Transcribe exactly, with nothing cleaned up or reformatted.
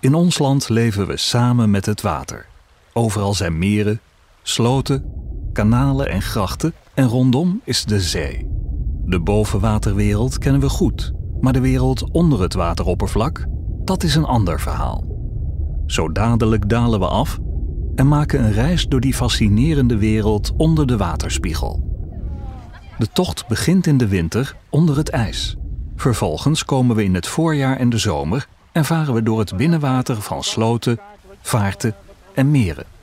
In ons land leven we samen met het water. Overal zijn meren, sloten, kanalen en grachten en rondom is de zee. De bovenwaterwereld kennen we goed, maar de wereld onder het wateroppervlak, dat is een ander verhaal. Zo dadelijk dalen we af en maken een reis door die fascinerende wereld onder de waterspiegel. De tocht begint in de winter onder het ijs. Vervolgens komen we in het voorjaar en de zomer en varen we door het binnenwater van sloten, vaarten en meren.